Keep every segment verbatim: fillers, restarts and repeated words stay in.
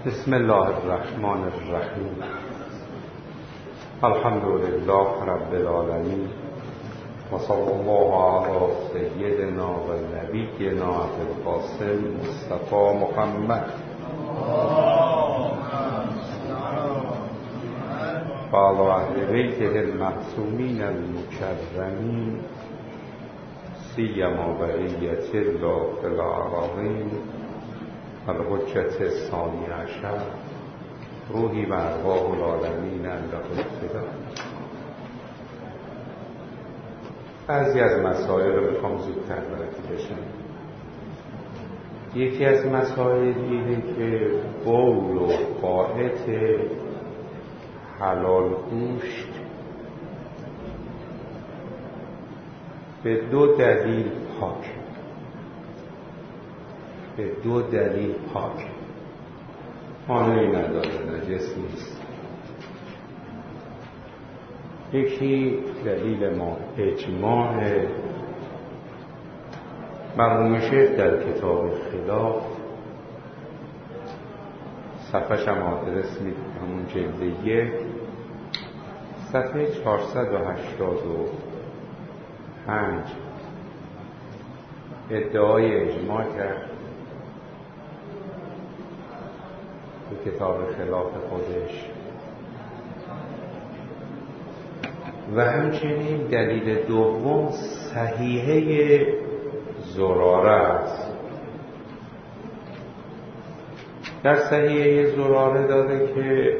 بسم الله الرحمن الرحیم. الحمد لله رب العالمین و صلی الله علی سیدنا و نبینا ابوالقاسم مصطفی محمد و علی اهل بیته المعصومین المکرمین سیما بقیة الله فی الأراضین الحجة الثانی عشر روحی و ارواح العالمین عنده الفدا. بعضی از مسائل رو بخوام زودتر براتون بشم. یکی از مسائل اینه که بول و غائط حلال گوشت به دو دلیل پاک به دو دلیل پاک مانعی نداره، نجس نیست. یکی دلیل ما اجماع مرحوم شیخ در کتاب خلاف صفحه هم آدرس میده، همون جلد یک صفحه چهارصد و هشتاد و پنج ادعای اجماع کرد تو کتاب خلاف خودش. و همچنین دلیل دوم صحیحه زراره است. در صحیحه زراره داده که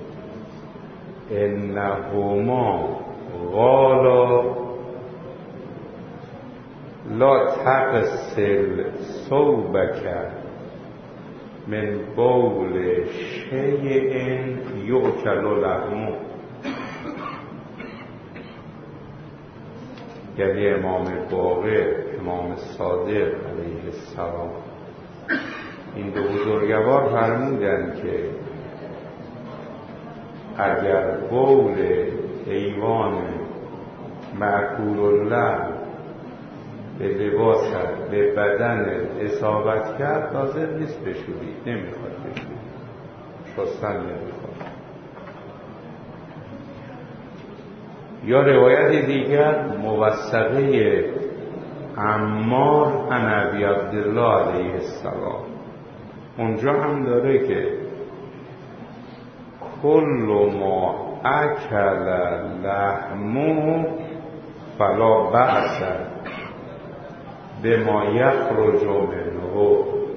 انهما قالا لا تغسل ثوبک من بول شیء یؤکل لحمه. یعنی امام باقر، امام صادق علیه السلام، این دو بزرگوار فرمودند که اگر بول حیوان مأکول اللحم به لباست به بدن اصابت کرد لازم نیست بشورید، نمیخواد بشورید، شستن نمیخواد. یا روایت دیگر موثقه عمار عن ابی عبدالله علیه السلام، اونجا هم داره که کل ما اکل لحمه فلا بأس به ما یخرج منه.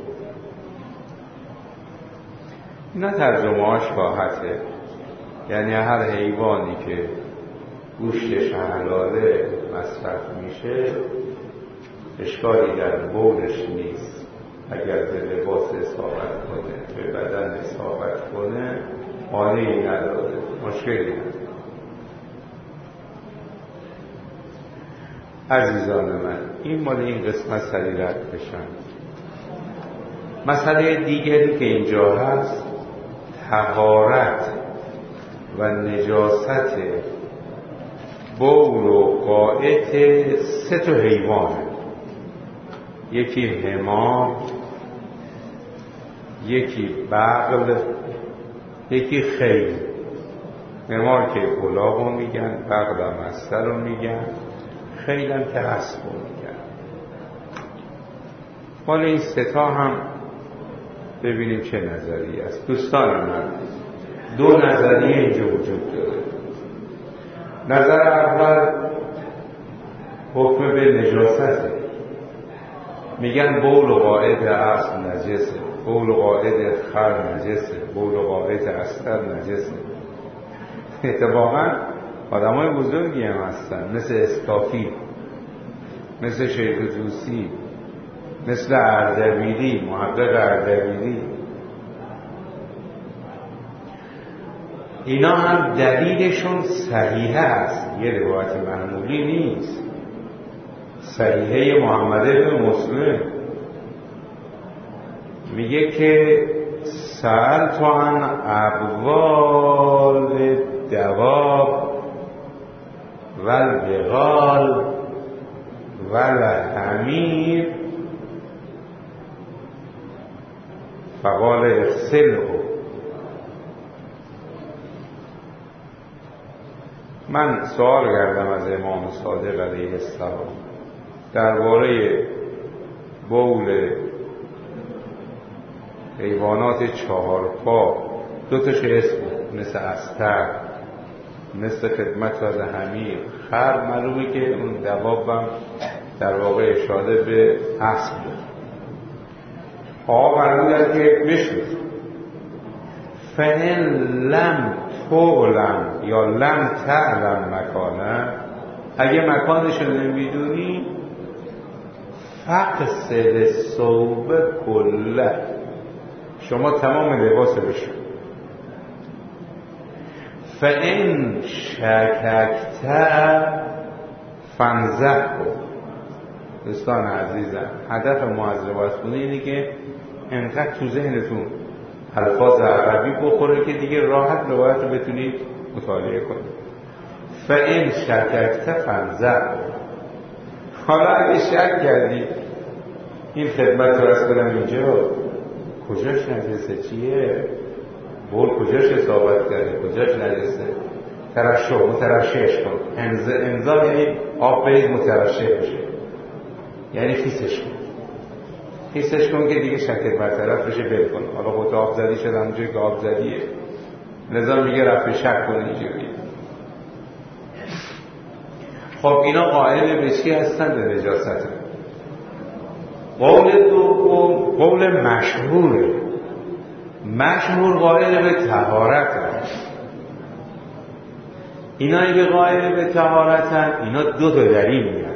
اینا ترجمه هاش راحته، یعنی هر حیوانی که گوشتش حلاله مصرف میشه اشکالی در بولش نیست. اگر به لباس اصابت کنه، به بدن اصابت کنه، مانعی نداره، مشکلی نداره. عزیزان من، این مال این قسمت سریع رد بشن. مسئله دیگری که اینجا هست طهارت و نجاست بول و غائط سه تا حیوانه. یکی حمار، یکی بغل، یکی خیل. حمار که الاغ رو میگن، بغل هم اسد رو میگن، خیلی هم که اسب رو میگن. مال این ستا هم ببینیم چه نظریه است. دوستان من، دو نظریه اینجا وجود داره. نظر اول حکم به نجاسته، میگن بول و غائط اسب نجسه، بول و غائط خر نجسه، بول و غائط اسد نجسه. اتفاقا آدم های بزرگی هم هستن، مثل اسکافی، مثل شیخ توسی، مثل اردبیلی، محقق اردبیلی. اینا هم دلیلشون صحیحه است، یه روایت معمولی نیست. صحیحه محمد بن مسلم میگه که سألت عن ابوال دواب والبغال والحمیر فقال اغسله من سوال کردم از امام صادق علیه السلام درباره بول حیوانات چهار پا، دو تاش اسم مثل استر، مثل خدمت از حمیر، خر، معلومه که اون دوابم در واقع اشاره به اسب بود. آقا فرمودن که بشنید فَإِن لَمْ تُعْلَمْ یا لم تعلم مکانه، اگه مکانش رو نمیدونی فَقْصِرِ الثَّوْبَ کُلَّهُ، شما تمام لباس بشو. فَإِن شَكَكْتَ فَانزَعْهُ. دوستان عزیزم، هدف ما از روایت خونه اینه که انقدر تو ذهنتون الفاظ عربی بخوره که دیگه راحت روایت رو بتونید مطالعه کنید. فَإِن شَكَكْتَ فَانزَعْهُ. حالا اگه شک کردی این خدمت رو از کنم اینجا کجاش نجسه، چیه؟ بول کجاش اصابت کرده، کجاش نجسه، ترشح، مترشحش کن. انزال یعنی آب برید مترشح بشه، یعنی خیسش کن. خیسش کن که دیگه شکل برطرف بشه، بل کن. حالا خود آب زدی شد همونجایی که آب زدیه، لذا میگه رفع شک کن اینجوری. خب اینا قائل به چی هستن؟ به نجاست. قول دوم قول مشهوره، مشهور قائل به طهارت هست. اینایی که قائل به طهارتن اینا دو تا دلیل میارن.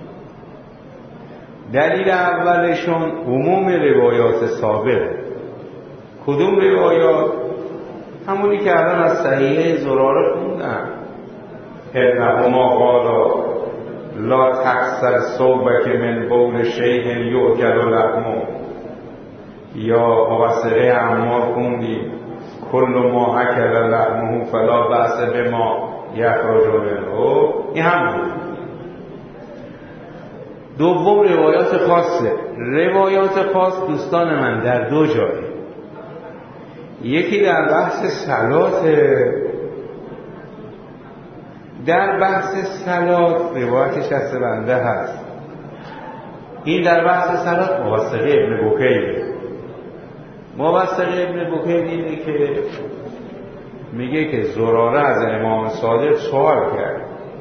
دلیل اولشون عموم روایات سابقه. کدوم روایات؟ همونی که الان از صحیحه زراره خوندن. انهما قالا لا تکسر ثوبک من بول شیء یؤکل لحمه، یا مبصره عمار خوندی کل ما اکل لحمه فلا بأس بما یخرج منه. این هم بود. دوم روایات خاصه. روایات خاص دوستان من در دو جای، یکی در بحث صلات. در بحث صلات روایتش از بنده هست. این در بحث صلات موثقه ابن بکیر. موثقه ابن بکیر اینه که میگه که زراره از امام صادق سوال کرد،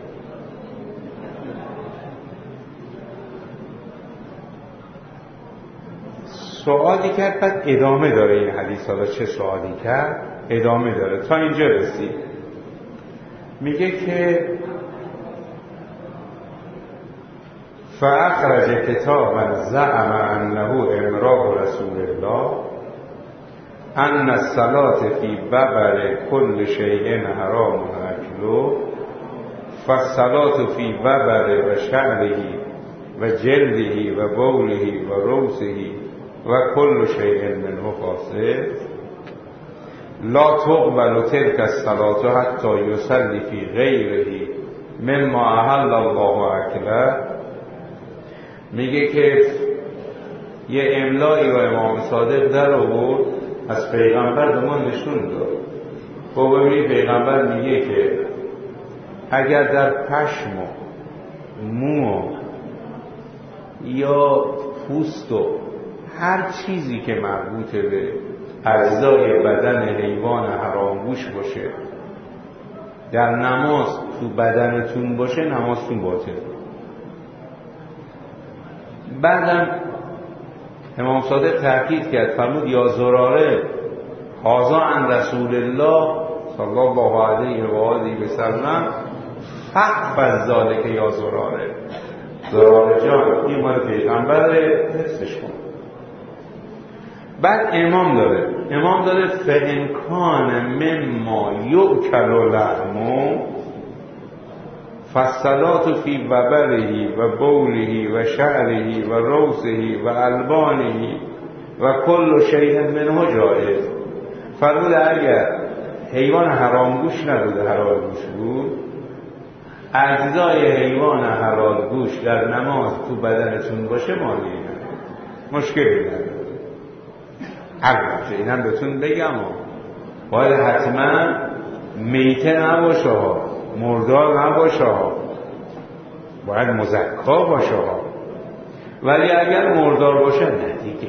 سوالی کرد، بعد ادامه داره این حدیث. حالا چه سوالی کرد؟ ادامه داره تا اینجا رسید. میگه که فاخرج کتابا زعم انه امراء رسول الله ان الصلاة فی ببر کل شیء حرام اکله فالصلاة فی ببر و شعره و جلده و بوله و روسه و کل شیء منه فاسد لا تقبل تلك الصلاة حتی یصلی فی غیره مما احل الله اکله. میگه که یه املایی و امام صادق در آورد از پیغمبر به ما نشون داد. خب ببینید پیغمبر میگه که اگر در پشم و مو یا پوست و هر چیزی که مربوط به اجزای بدن حیوان حرامگوش باشه در نماز تو بدنتون باشه، نمازتون باطل. بعدم امام صادق تاکید کرد، فرمود یا زراره هذا عن رسول الله صلی الله علیه و آله و سلم فاحفظ ذلک یا زراره. زراره جان این مال پیغمبره، حفظش کن. بعد امام داره امام داره فَإِنْ كَانَ مِمَّا يُؤْكَلُ لَحْمُهُ فالصلاة فی ببره و بوله و شعره و روسه و البانه و کل شیء منه جایز. فرمود اگر حیوان حرامگوش نبود، حلالگوش بود، اجزای حیوان حلالگوش در نماز تو بدنتون باشه مانعی نداره، مشکلی نداره. البته اینم بهتون بگم باید حتما میته نباشه ها، مردار نباشه، باید مزکا باشه. ولی اگر مردار باشه نه دیگه،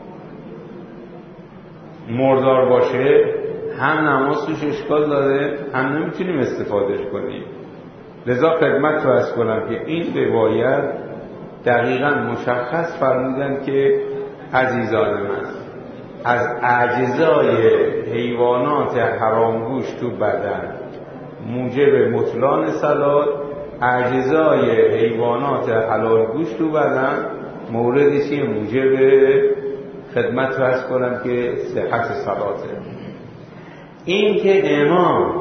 مردار باشه هم نماز توش اشکال داره، هم نمیتونیم استفادهش کنیم. لذا خدمت رو عرض کنم که این روایت دقیقاً مشخص فرمودن که عزیزان من، از اجزای حیوانات حرامگوش تو بدن موجب مطلان صلات، اجزای حیوانات حلالگوش تو بدن موردی که موجب خدمت رو عرض کنم که صحت صلاته. این که امام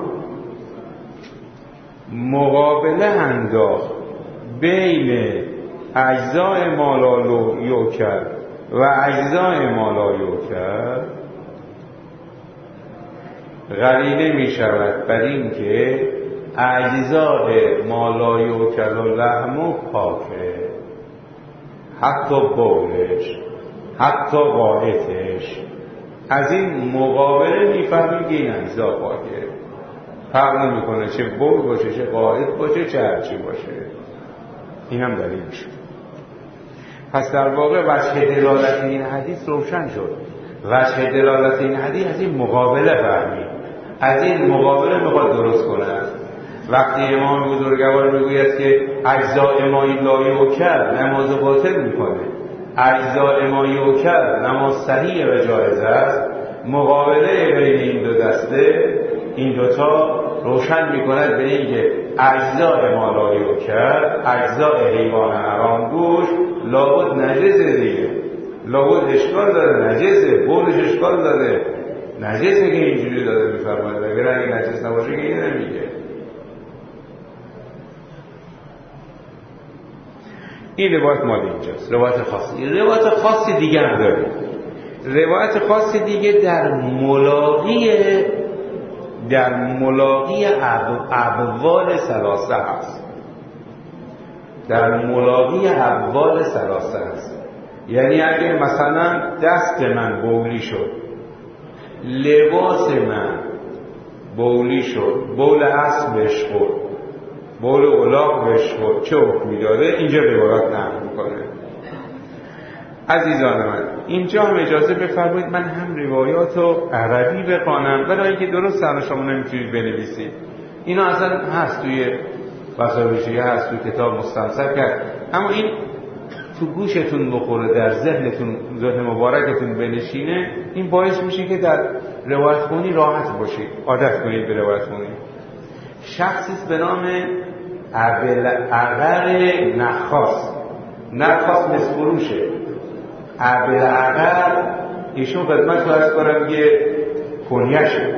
مقابله انداخت بین اجزای مالالو یوکر و اجزای مالا یوکر، قرینه می شود بر این که اجزای مالا یوکر و لحم پاکه، حتی بولش، حتی قائتش. از این مقابله میفهمیم که این اجزا پاکه، فرق نمیکنه چه بول باشه، چه قائت باشه، چه هرچی باشه. این هم دلیل میشه. پس در واقع وجه دلالت این حدیث روشن شد. وجه دلالت این حدیث از این مقابله فهمید، از این مقابله میخواد درست کنه. وقتی امام بزرگوار میگوید که اجزاء ما لا یکر نماز باطل میکنه، اجزاء ما یکر نماز صحیح و جایز است، مقابله بین این دو دسته، این دوتا روشن میکند به این که اجزاء ما لا یکر، اجزاء حیوان حرامگوش لابد نجسه دیگه، لابد اشکال داره، نجسه، بولش اشکال داره، نجسه که اینجوری داره میفرماید، اگر اگه نجس نباشه که این نمیگه. این روایت مال اینجاست، روایت خاصی. روایت خاصی دیگه هم داریم. روایت خاصی دیگه در ملاقی در ملاقی ابوال ثلاثه هست. در ملاقی ابوال ثلاثه هست. یعنی اگر مثلا دست من بولی شد، لباس من بولی شد، بول اسبش خورد، بول الاغ بهش خورد، چه حکمی داره؟ اینجا روایات نقل میکنه. عزیزان من، اینجا هم اجازه بفرمایید من هم روایات رو عربی بخوانم، برای اینکه درست سر شما نمیتونید بنویسید. اینا اصلا هست توی وسایل هست توی کتاب مستنسخ کرد، اما این تو گوشتون بخوره، در ذهنتون، ذهن مبارکتون بنشینه، این باعث میشه که در روایت خونی راحت باشید، عادت کنید به روایت خونی. شخصی به نام ابوالعقر نخاس، نخاس مسفروشه، ابوالعقر، ایشون خدمت رو عرض کنم که کنیشه.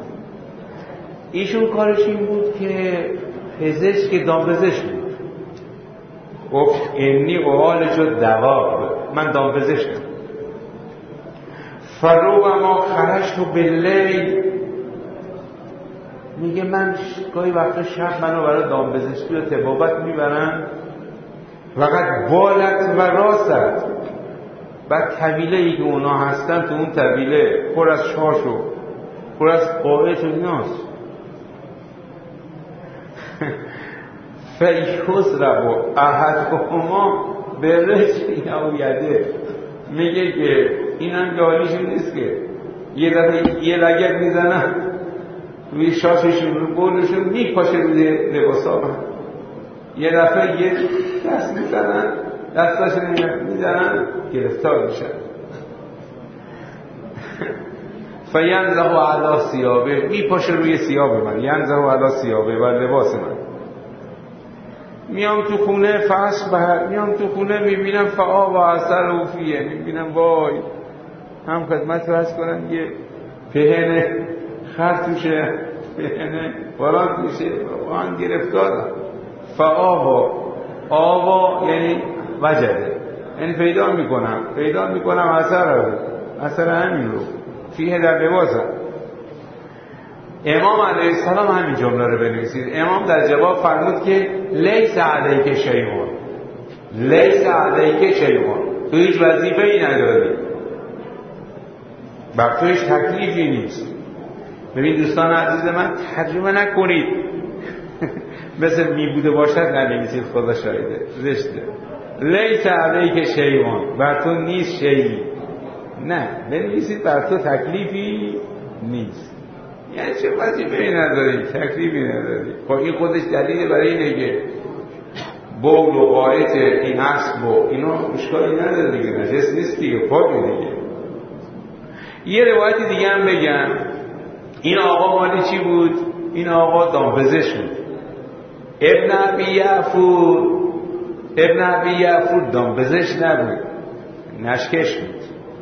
ایشون کارش این بود که پزشک دامپزشک بود. گفت اینی اوهال شد دواب، من دامپزشکم. فرو و ما خرشت و باللیل، میگه من گاهی وقتا شب منو برای دامپزشکی و طبابت میبرن، فقط بالت و راست، بعد طویله ای که اونا هستن تو اون طویله پر از شاش و پر از قاعت و ایناست. فیخوز ربو احد ما برش یا یده، میگه که این هم جالیشون نیست که یه دفعه یه لگت میزنن روی شاششون، رو بولشون میپاشه روی لباسا، یه دفعه یه دست میزنن، دستاشون میزنن گرفتار میشن. فینزه علی ثیابه، میپاشه روی ثیاب من، ینزه علی ثیابه و لباس من. میام تو خونه فصل بهر، میام تو خونه میبینم فعا و اثر و فیه، میبینم وای هم خدمت رو هست کنم یه پهنه خر توشه، پهنه باران توشه، آن گرفتار. فعا و آوا یعنی وجده، یعنی پیدا میکنم پیدا میکنم اثر رو، اثر همین رو فیه در لباسم. امام علیه السلام همین جمله رو بنویسید. امام در جواب فرمود که لیس علیک شیئون، لیس علیک شیئون، تو هیچ وظیفه ای نداری، بر تو هیچ تکلیفی نیست. ببین دوستان عزیز من، ترجمه نکنید مثل می بوده باشد ننویسید، خدا شاهده زشته. لیس علیک شیئون، بر تو نیست شیئی، نه بنویسید بر تو تکلیفی نیست. یعنی چه وظیفه‌ای نداری، تکلیفی نداری. خب این خودش دلیل برای اینه که بول و غایط این اسب و اینا اشکالی نداره دیگه، نجس نیست دیگه، پاکه دیگه. یه روایت دیگه هم بگم، این آقا مالی چی بود؟ این آقا دامپزشک بود. ابن ابی یعفور ابن ابی یعفور دامپزشک نبود، نشکش بود.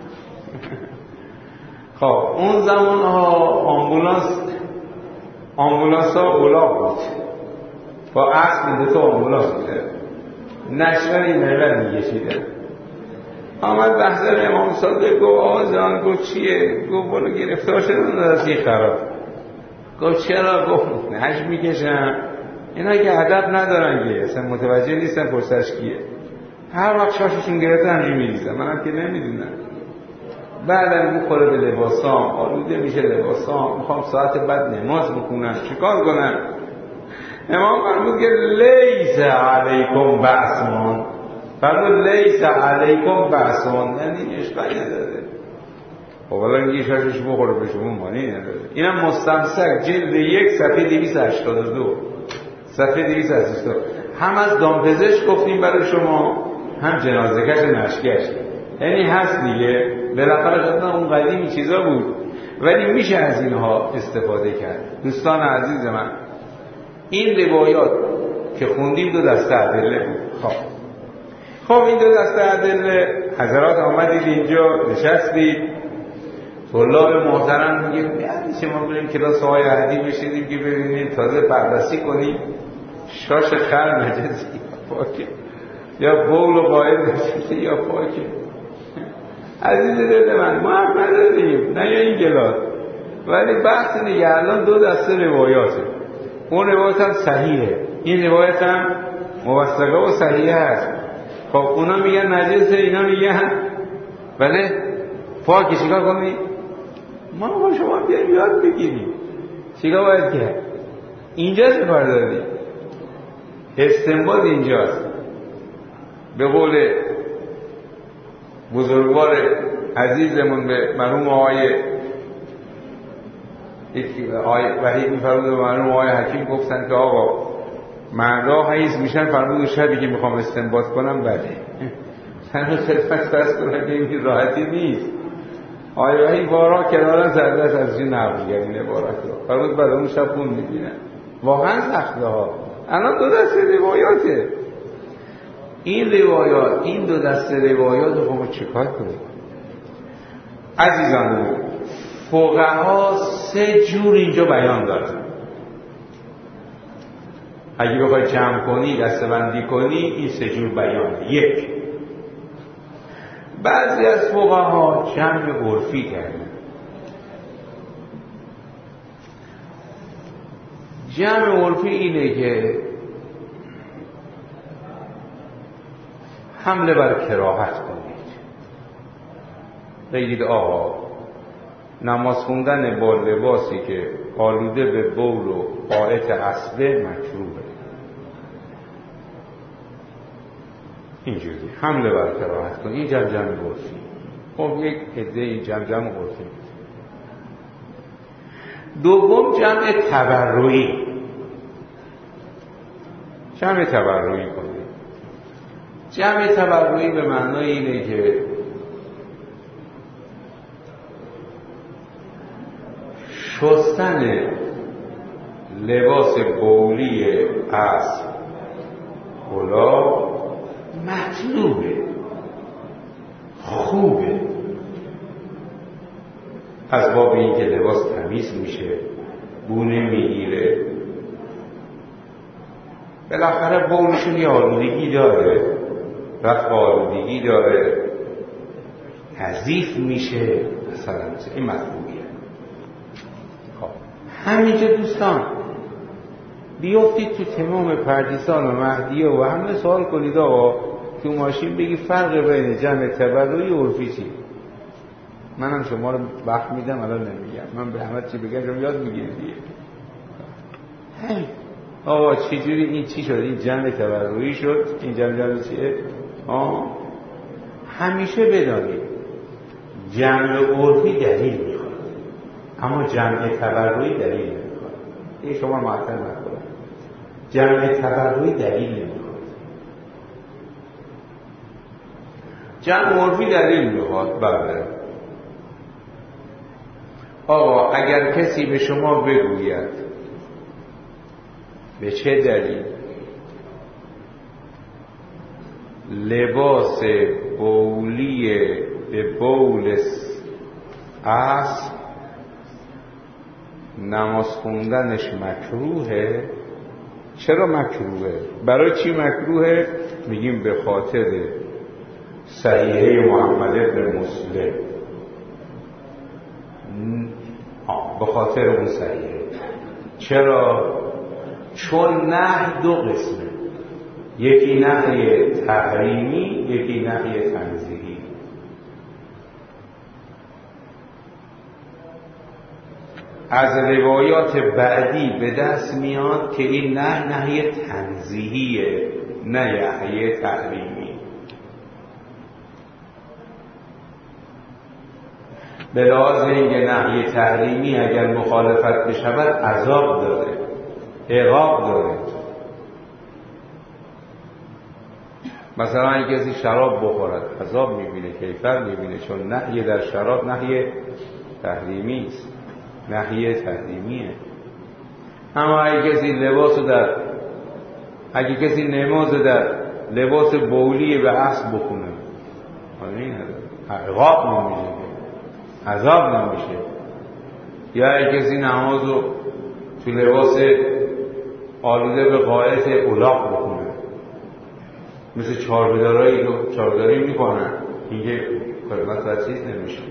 خب اون زمان ها آمبولانس آمبولانس ها اولاق بود، با اسب میده تو آمبولانس بوده، نشون این ملل میگشیده. آمد بحثر امام صادق گفت آقا جان، گفت چیه؟ گفت بالا گرفتار شدن از این خراب. گفت چرا؟ گفت نش میکشم، اینا که ادب ندارن که اصلا متوجه نیستن پرسش کیه، هر وقت شاششون گرفته همجی میریزن، منم که نمیدونم. بعدم میخوره به لباسام، آلوده میشه لباسام، میخوام ساعت بعد نماز بخونم، چیکار کنم؟ امام فرمود که لیس علیکم بأسون، فرمود لیس علیکم بأسون، یعنی اشکالی نداره. خب حالا اینگه شاشش بخوره به شما مانی نداره. اینم مستمسک جلد یک صفحه دویست و هشتاد و دو، صفحه دویست و هشتاد و دو. هم از دامپزشک گفتیم برای شما، هم جنازه‌کش نشکش، یعنی هست دیگه. بالاخره خدمت اون قدیمی چیزا بود، ولی میشه از اینها استفاده کرد. دوستان عزیز من، این روایات که خوندیم دو دسته ادله بود. خب خب این دو دسته ادله، حضرات آمدید اینجا نشستید، طلاب محترم میگیم یعنی شما بریم کلاس های عهدی بشیدیم که ببینیم تازه بررسی کنیم شاش خر نجسی پاکه یا بول و قائل نجسی یا پاکه. عزیز دل من، ما هم نداریم نه یا این کلاس، ولی بحث دیگه الان دو دسته روایاته. اون روایت هم صحیحه، این روایت هم موثقه و صحیحه هست. خب اونا میگن نجسه، اینا میگن بله پاکی. چیکار کنی؟ ما با شما بیایم یاد بگیریم چیکار باید کرد. اینجا چه کار داریم؟ استنباط اینجاست. به قول بزرگوار عزیزمون به مرحوم آقای وحید می‌فرمود، به مرحوم آقای حکیم گفتن که آقا مردا حیض میشن، فرمود شبی که میخوام استنباط کنم بله تنها خدمت بس کنم که این راحتی نیست. آقای وحید بارا کنارا زرده است از این نبوگر این عبارت رو، فرمود بعد اون شب خون میبینن. واقعا سخته ها. الان دو دسته روایاته این روایات، این دو دسته روایات رو ما چیکار کنیم؟ عزیزان فقها سه جور اینجا بیان دارن. اگه بخوای جمع کنی، دسته‌بندی کنی، این سه جور بیانه. یک، بعضی از فقها جمع عرفی کردن. جمع عرفی اینه که حمله بر کراهت کنید، بگید آقا نماز خوندن با لباسی که آلوده به بول و غایط اسبه مکروهه. اینجوری حمله بر کراهت کنید. این جمع جمع عرفی. خب یک عده این جمع جمع عرفی. دوم جمع تبرعی. جمع تبرعی کنید. جمع تبرعی به معنای اینه که شستن لباس بولی از کلاه مطلوبه، خوبه، از باب این که لباس تمیز میشه، بونه میگیره، بالاخره بولشون یه آلودگی داره، رفع آلودگی داره، نظیف میشه، مثلا این مطلوبیه. خب همینجا دوستان بیافتید تو تمام پردیسان و مهدیه و همه سوال کنید آقا تو ماشین بگی فرق بین جمع تبرعی و عرفی چی؟ منم شما رو وقت میدم الان نمیگم، من به همه چی بگم شما یاد میگیرید دیگه. آقا چجوری این چی شد؟ این جمع تبرعی شد، این جمع جمع چیه؟ آه همیشه بدانید جمع عرفی دلیل میخواد، اما جمع تبرعی دلیل نمیخواد. این شما معطل نکنید. جمع تبرعی دلیل نمیخواد، جمع عرفی دلیل میخواد. بله آقا اگر کسی به شما بگوید به چه دلیل لباس بولی به بول اسب نماز خوندنش مکروهه، چرا مکروهه؟ برای چی مکروهه؟ میگیم به خاطر صحیحه محمد ابن مسلم. به خاطر اون صحیحه. چرا؟ چون نهی دو قسمه، یکی نهی تحریمی، یکی نهی تنزیهی. از روایات بعدی به دست میاد که این نه نهی تنزیهیه، نه نهی تحریمی. به لحاظ اینکه نهی تحریمی اگر مخالفت بشود عذاب داره، عقاب داره. مثلا اگه کسی شراب بخورد عذاب میبینه، کیفر میبینه، چون نهی در شراب نهی تحریمی است، نهی تحریمیه. اما اگه کسی لباس در اگه کسی نماز در لباس بولی به اسب بخونه عقاب نمیشه، عذاب نمیشه. یا اگه کسی نماز رو تو لباس آلوده به غایت الاغ بخونه، مثل چاربدارایی رو چاربداری میکنن، اینکه خدمت و چیز نمیشه.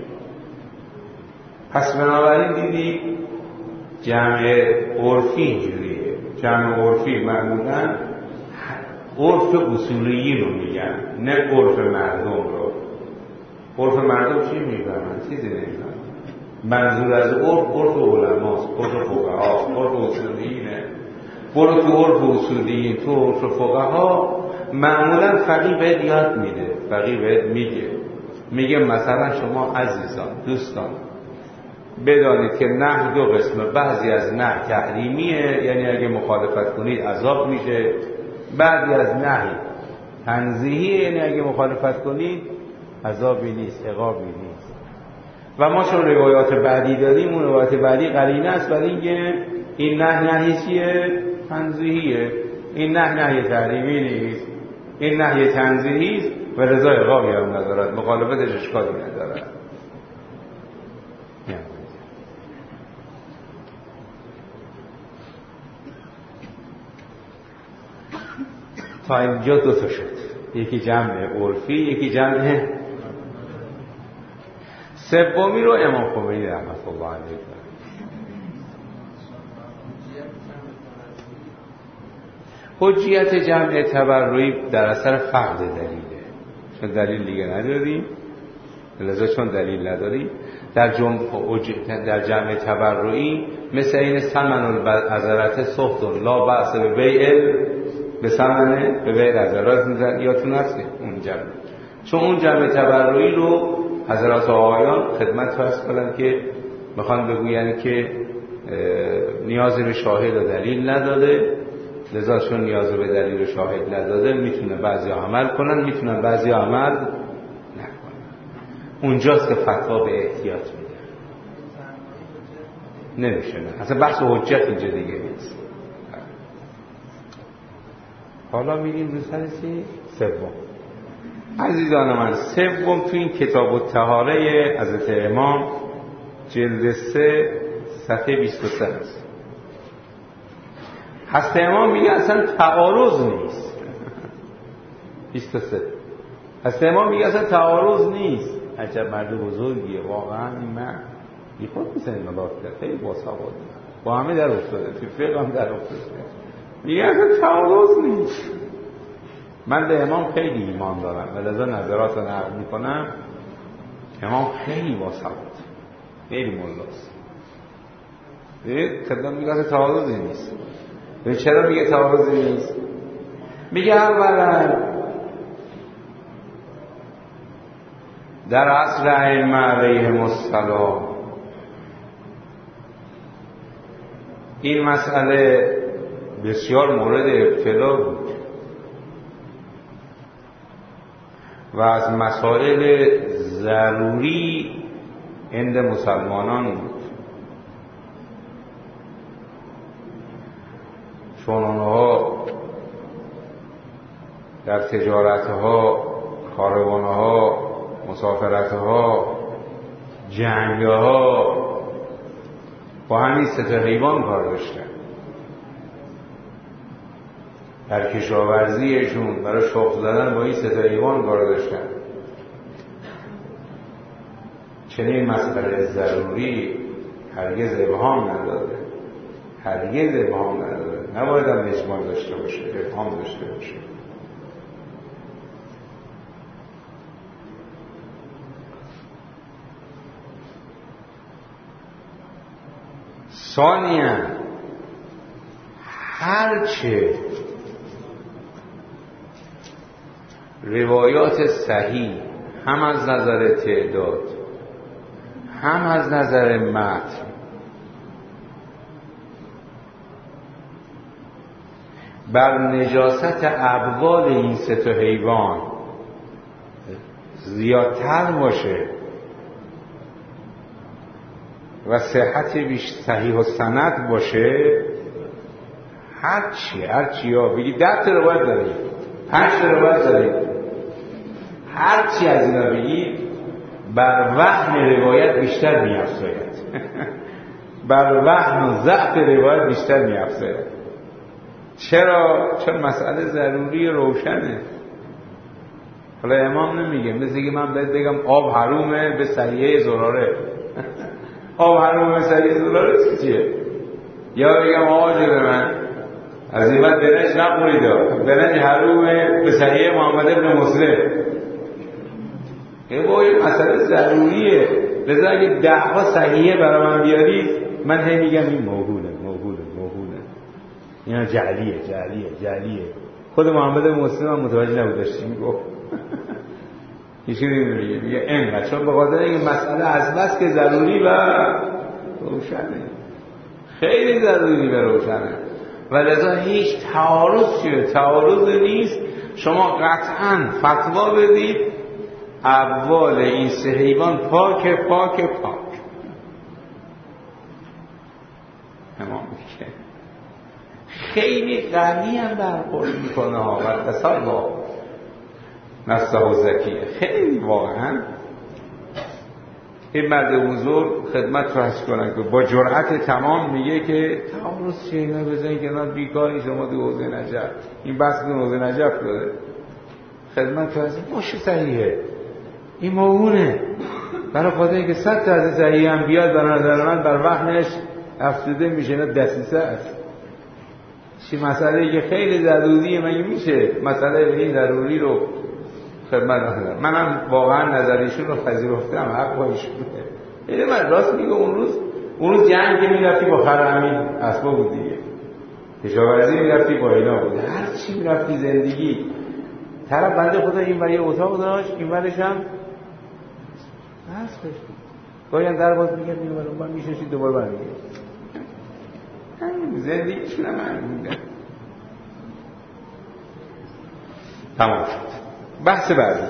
پس بنابراین دیدی جمع عرفی اینجوریه. جمع عرفی معمولا عرف اصولیین رو میگن، نه عرف مردم رو. عرف مردم چی میگن؟ چیزی نمیگن. منظور از عرف عرف علماست، عرف فقها، عرف اصولیینه. برو تو عرف اصولیین، تو عرف فقها معمولا فقیه بهت یاد میده، فقیه بهت میگه میگه مثلا شما عزیزان دوستان بدانید که نهی دو قسمه. بعضی از نهی تحریمیه، یعنی اگه مخالفت کنید عذاب میشه. بعضی از نهی تنزیهیه، یعنی اگه مخالفت کنید عذابی نیست، عقابی نیست. و ما چون روایات بعدی داریم، اون روایات بعدی قرینه است برای اینکه این نهی نهی چیه؟ تنزیهیه. این نهی نهی تحریمی نیست، این نهی تنزیهی است و رضا عقابی هم ندارد، مخالفتش اشکالی ندارد. تا اینجا دو تا شد، یکی جمع عرفی، یکی جمع سومی رو امام خمینی رحمت الله علیه کرد. حجیت جمع تبرعی در اثر فقد دلیله، چون دلیل دیگه نداریم، لذا چون دلیل نداریم در جمع در جمع تبرعی مثل این ثمن العذرت سخت لا بأس به بیع به ثمنه به بیع عذرات میزن. یادتون هست اون جمع، چون اون جمع تبرعی رو حضرات آقایان خدمت فرض کردن که میخوان بگوین که نیازی به شاهد و دلیل نداده، لذا چون نیازی به دلیل و شاهد نداده میتونه بعضی عمل کنن، میتونن بعضی عمل نکنن. اونجاست که فتوا به احتیاط میده. نمیشه، نه اصلا بحث حجت اینجا دیگه نیست. حالا میریم رو سر چی؟ سوم. عزیزان من، سوم تو این کتاب الطهاره حضرت امام جلد سه صفحه بیست و سه است. حضرت امام میگه اصلا تعارض نیست. بیست و سه حضرت امام میگه اصلا تعارض نیست. عجب مرد بزرگیه واقعا. این من بی خود میسن این ملاک کرد، خیلی باسواد با همه در افتاده، تو فقه هم در افتاده. میگه اصلا تعارض نیست. من به امام خیلی ایمان دارم و لذا نظرات رو نقل میکنم. امام خیلی باسواد، خیلی ملاست. خدمت میگه اصلا تعارضی نیست. چرا میگه تعارضی نیست؟ میگه اولا در عصر ائمه علیهم السلام این مسئله بسیار مورد ابتلا بود و از مسائل ضروری عند مسلمانان بود، چون آنها در تجارتها، کاروانها، مسافرتها، جنگها با همین سه تا حیوان کار داشتن. در کشاورزیشون برای شخم زدن با این سه تا حیوان کار داشتن. چنین مسئله ضروری هرگز ابهام نداره، هرگز ابهام نداره، نباید هم اجمال داشته باشه، ابهام داشته باشه. ثانیاً هرچه روایات صحیح هم از نظر تعداد هم از نظر متن بر نجاست ابوال این سه تا حیوان زیادتر باشه و صحت بیش صحیح و سند باشه، هرچی هرچی ها بگی ده تا روایت داریم، پنج تا روایت داریم، هرچی از اینا بگی بر وهم روایت بیشتر می‌افزاید بر وهم و ضعف روایت بیشتر می‌افزاید. چرا؟ چون مسئله ضروری روشنه. حالا امام نمیگه مثل که من بهت بگم آب حرومه به صحیحه زراره آب حرومه به صحیحه زراره چیه؟ یا بگم آقا جلو من از این بعد برنج نخورید، برنج حرومه به صحیحه محمد ابن مسلم. این با این مسئله ضروریه، لذا اگه ده ها صحیحه برای من بیارید من هی میگم این موهوله موهوله موهوله، اینا جعلیه جعلیه جعلیه. خود محمد مسلم هم متوجه نبود داشتی میگفت هیچی نمیگه، میگه اینقدر، چون به خاطر این مسئله از بس که ضروری و روشنه، خیلی ضروری و روشنه و لذا هیچ تعارض چیه تعارض نیست. شما قطعا فتوا بدید اول این سه حیوان پاک پاک پاک. امام میگه خیلی غنی هم برخورد میکنه ها و اتصال با نفسه و زکیه، خیلی واقعا. این مرد بزرگ خدمت فرض کنن که با جرأت تمام میگه که تعارض چیه، اینا بزنید کنار، بیکاری شما تو حوزه نجف، این بحث تو حوزه نجف داره. خدمت فرض باشه صحیحه، این موهونه، برای خاطر اینکه صد تا از صحیح هم بیاد برای نظر من بر وهمش افسوده میشه، اینا دسیسه است. چی مسئله ای که خیلی ضروریه مگه میشه مسئله این ضروری رو خدمت نکنم؟ منم واقعا نظریشون رو پذیرفتم، حق با ایشونه. این من راست میگه، اون روز اون روز جنگ که میرفتی با خرامین اسبا بود دیگه، کشاورزی میرفتی با اینا بود، هر چی میرفتی زندگی. طرف بنده خدا این ولی اتاق داشت، این ورش هم هست داشت، گاهی هم در باز میگرد این ورم من میشنشید دوباره برمیگرد. همین زندگیشون هم همین بودن. تمام شد. بحث بعدی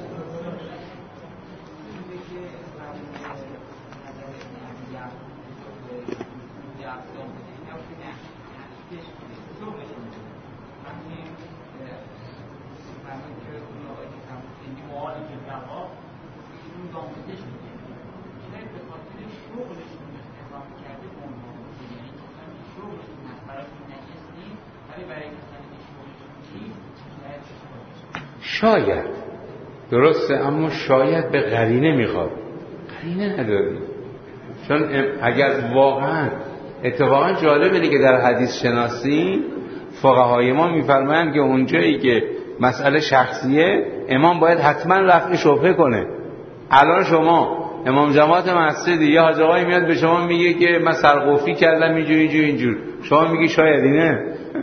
شاید درسته، اما شاید به قرینه میخواد، قرینه نداری. چون اگر واقعا اتفاقا جالب اینه که در حدیث شناسی فقهای ما میفرمایند که اونجایی که مسئله شخصیه امام باید حتما رفع شبهه کنه. الان شما امام جماعت مسجدی یا حاج آقایی میاد به شما میگه که من سرقفلی کردم اینجور اینجور اینجور، شما میگی شاید اینه،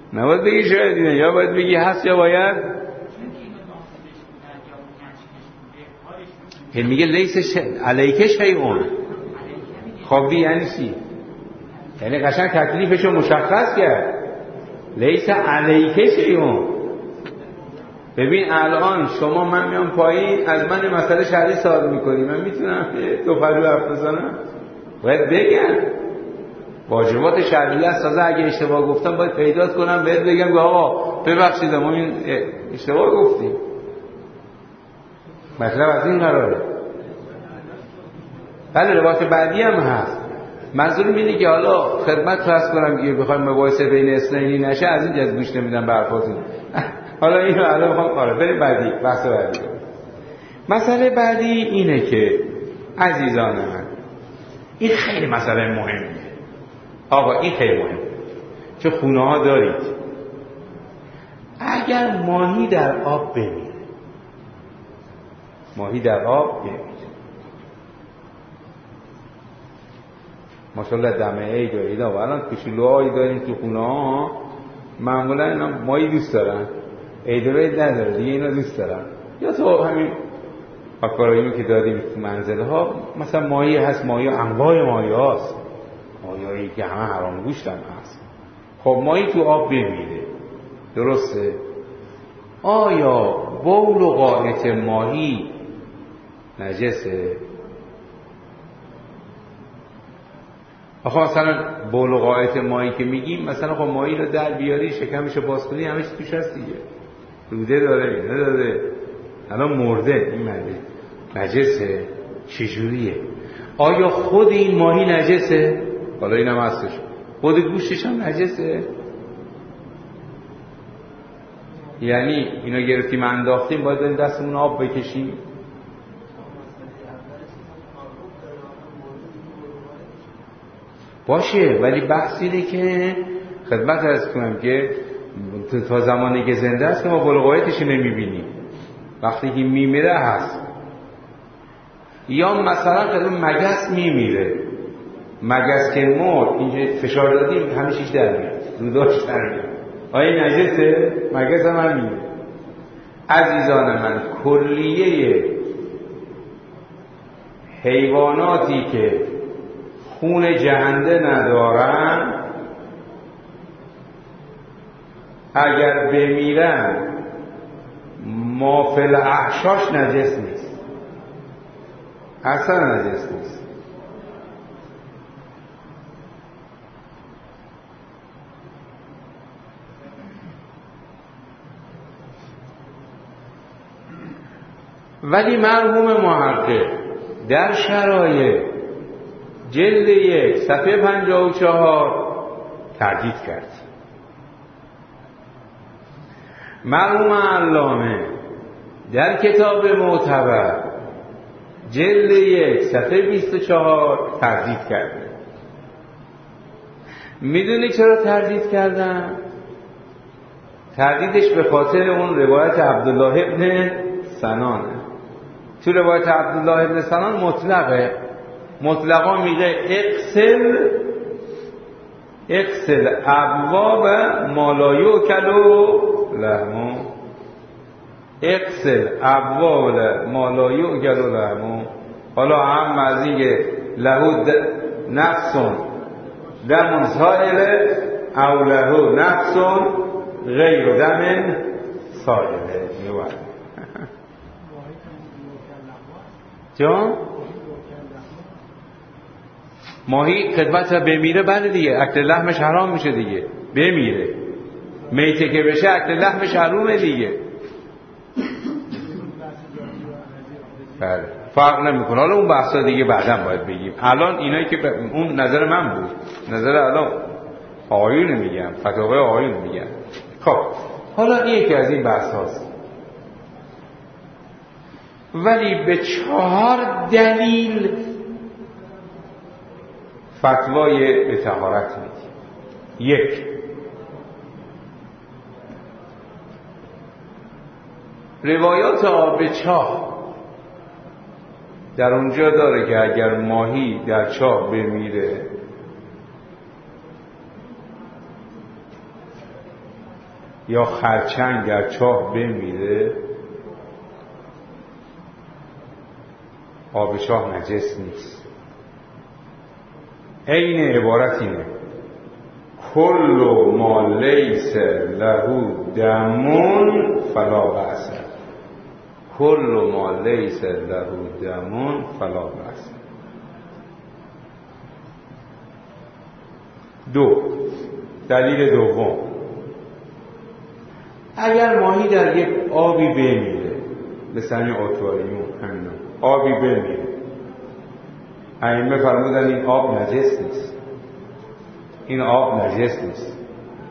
نباید بگی شاید اینه، یا باید بگی هست یا باید. که میگه لیس ش... علیک شیئون. خب یعنی چی؟ یعنی قشنگ تکلیفشو مشخص کرد. لیس علیک شیئون. ببین الان شما من میام پایین از من مسئله شرعی سوال میکنی، من میتونم دو پلو حرف بزنم؟ باید بگم واجبات شرعی است. تازه اگه اشتباه گفتم باید پیدات کنم بهت بگم که آقا ببخشید ما این اشتباه گفتیم. مطلب از این قراره. بله روایت بعدی هم هست. منظورم اینه که حالا خدمت فرض کنم که بخوایم مباحثه بین اثنینی نشه، از این جز گوش نمیدم به حرفاتون. حالا اینو الان میخوام کاره بریم بعدی، بحث بعدی. مسئله بعدی اینه که عزیزان من، این خیلی مسئله مهمیه. آقا این خیلی مهمه. چه خونه ها دارید اگر ماهی در آب بمیره، ماهی در آب بمیره، ماشاءالله دمه عید و اینا و الان کوچولوهایی داریم تو خونه ها، معمولا اینا ماهی دوست دارن، عید و عید نداره دیگه، اینا دوست دارن. یا تو همین اکواریومی که داریم تو منزل ها مثلا ماهی هست، ماهی انواع ماهی هاست، ماهیایی که همه حرام گوشت هم هست. خب ماهی تو آب بمیره، درسته؟ آیا بول و غائط ماهی نجسه؟ آخه مثلا بول و غائط ماهی که میگیم، مثلا خب ماهی رو در بیاری شکمشو باز کنی همه چی توش هست دیگه، روده داره نداره، الان مرده، این مرده نجسه؟ چجوریه؟ آیا خود این ماهی نجسه؟ حالا این هم هستش، خود گوشتش هم نجسه؟ یعنی اینا گرفتیم انداختیم باید این دستمون آب بکشیم؟ باشه، ولی بحث اینه که خدمت عرض کنم که تا زمانی که زنده است که ما بلغایتش نمیبینیم، وقتی که میمیره هست. یا مثلا خیلی مگس میمیره، مگس که مرد اینجا فشار دادیم همه چیز در میاد، روداش در میاد، آیا نجسه؟ مگس هم هم میمیره. عزیزان من، کلیه حیواناتی که خون جهنده ندارن اگر بمیرن ما فی الاحشاش نجس نیست، اصلا نجس نیست. ولی مرحوم محقق در شرایع جلد یک صفحه پنجاه و چهار تردید کرد. مرحوم علامه در کتاب معتبر جلد یک صفحه بیست و چهار تردید کرده. میدونی چرا تردید کردن؟ تردیدش به خاطر اون روایت عبدالله ابن سنانه. تو روایت عبدالله ابن سنان مطلقه، مطلقا میگه اقسل اقسل ابواب مالایو کلو لحمو، اقسل ابواب مالایو کلو لحمو. حالا هم از اینکه لهو نفسون دمون سائله او لهو نفسون غیر دمن سائله. جان ماهی خدمت بمیره بله دیگه، اکل لحمش حرام میشه دیگه، بمیره میته که بشه اکل لحمش حرومه دیگه. بله فرق نمیکنه. حالا اون بحثا دیگه بعداً باید بگیم. الان اینایی که ب... اون نظر من بود، نظر الان آقایون میگم، فتاوای آقایون میگم. خب حالا این یکی از این بحث هاست. ولی به چهار دلیل فتوای به طهارت میدیم. یک، روایات آب چاه در اونجا داره که اگر ماهی در چاه بمیره یا خرچنگ در چاه بمیره، آب چاه نجس نیست. عین عبارت اینه: کل ما لیس له دمون فلا بأس، کل ما لیس له دمون فلا بأس. دو، دلیل دوم، اگر ماهی در یک آبی بمیره، مثل این آتواریون همینا آبی بمیره، ائمه فرمودن این آب نجس نیست، این آب نجس نیست.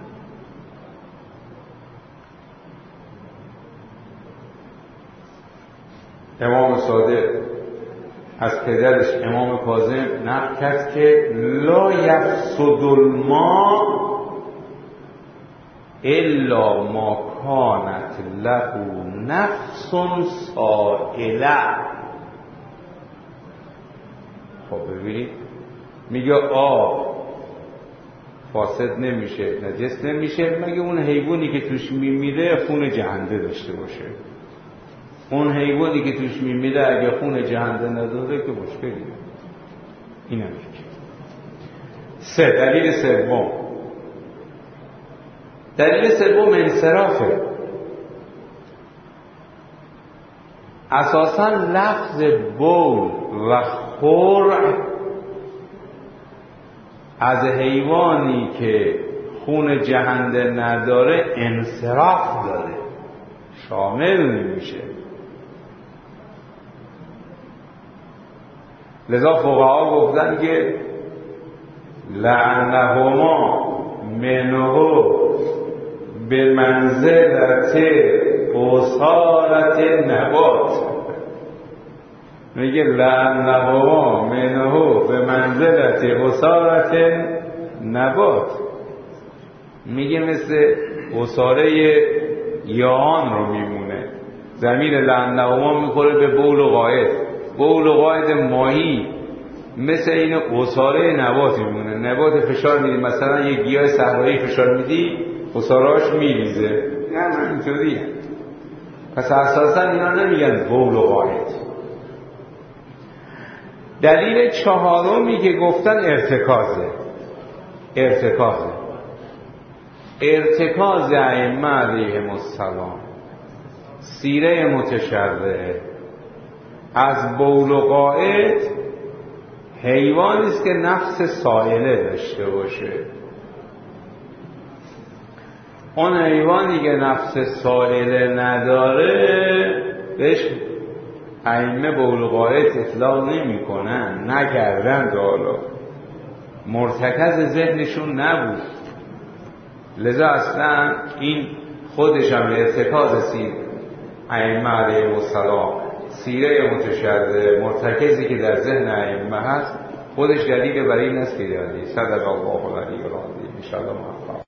امام صادق از پدرش امام کاظم نقل کرد که لا یفسد الماء الا ما کانت له نفس سائله. خب ببینید، میگه آب فاسد نمیشه، نجس نمیشه مگه اون حیوانی که توش میمیره خون جهنده داشته باشه. اون حیوانی که توش میمیره اگه خون جهنده نداره که مشکلی نه. این هم میگه. سه، دلیل سوم، دلیل سوم انصرافه. اساساً لفظ بول و خرع از حیوانی که خون جهنده نداره انصراف داره، شامل نمیشه. لذا فقها گفتن که لعنهما منه به منزلت اصالت نبات. میگه لعنهما منه به منزلت اصالت نبات، میگه مثل اصاره یان رو میمونه. ضمیر لعنهما میخوره به بول و غائط. بول و غائط ماهی مثل این اصاره نبات میمونه. نبات فشار میدی، مثلا یه گیاه صحرایی فشار میدی اصارهاش میریزه، نه اینطوریه. پس اساسا اینا نمیگن بول و غائط. دلیل چهارمی که گفتن ارتکازه. ارتکازه ارتکاز ائمه علیهم السلام، سیره متشرعه از بول و غائط حیوانی است که نفس سائله داشته باشه. اون حیوانی که نفس سائله نداره بهش ائمه بول و غائط اطلاق نمی کنن، نکردن تا حالا، مرتکز ذهنشون نبود. لذا اصلا این خودش هم ارتکاز سیر ائمه علیهم السلام، سیره متشرعه مرتکزی که در ذهن ائمه هست، خودش دلیل برای این است که یعنی صدق الله العلی العظیم. ان شاء الله